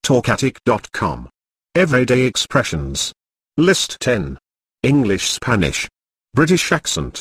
talkatic.com. Everyday expressions. List 10. English Spanish. British accent.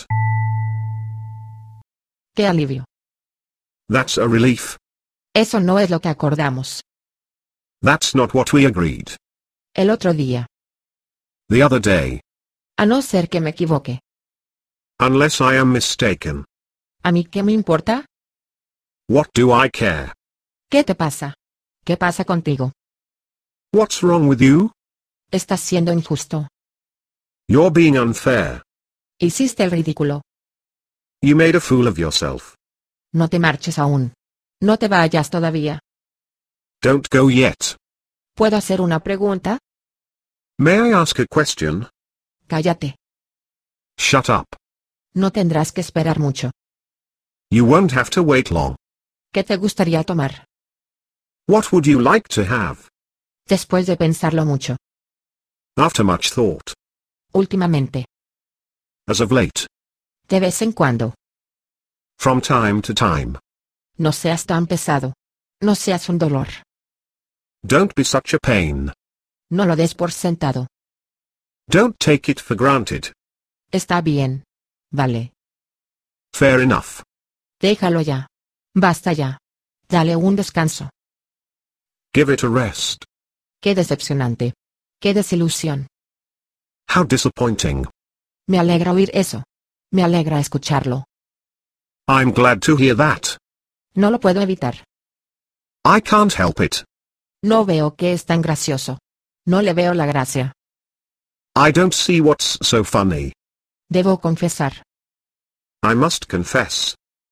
¡Qué alivio! That's a relief. Eso no es lo que acordamos. That's not what we agreed. El otro día. The other day. A no ser que me equivoque. Unless I am mistaken. ¿A mí qué me importa? What do I care? ¿Qué te pasa? ¿Qué pasa contigo? What's wrong with you? Estás siendo injusto. You're being unfair. Hiciste el ridículo. You made a fool of yourself. No te marches aún. No te vayas todavía. Don't go yet. ¿Puedo hacer una pregunta? May I ask a question? Cállate. Shut up. No tendrás que esperar mucho. You won't have to wait long. ¿Qué te gustaría tomar? What would you like to have? Después de pensarlo mucho. After much thought. Últimamente. As of late. De vez en cuando. From time to time. No seas tan pesado. No seas un dolor. Don't be such a pain. No lo des por sentado. Don't take it for granted. Está bien. Vale. Fair enough. Déjalo ya. Basta ya. Dale un descanso. Give it a rest. Qué decepcionante. Qué desilusión. How disappointing. Me alegra oír eso. Me alegra escucharlo. I'm glad to hear that. No lo puedo evitar. I can't help it. No veo que es tan gracioso. No le veo la gracia. I don't see what's so funny. Debo confesar. I must confess.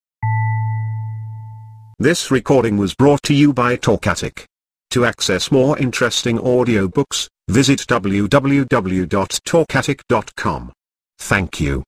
This recording was brought to you by Talkatic. To access more interesting audiobooks, visit www.talkatic.com. Thank you.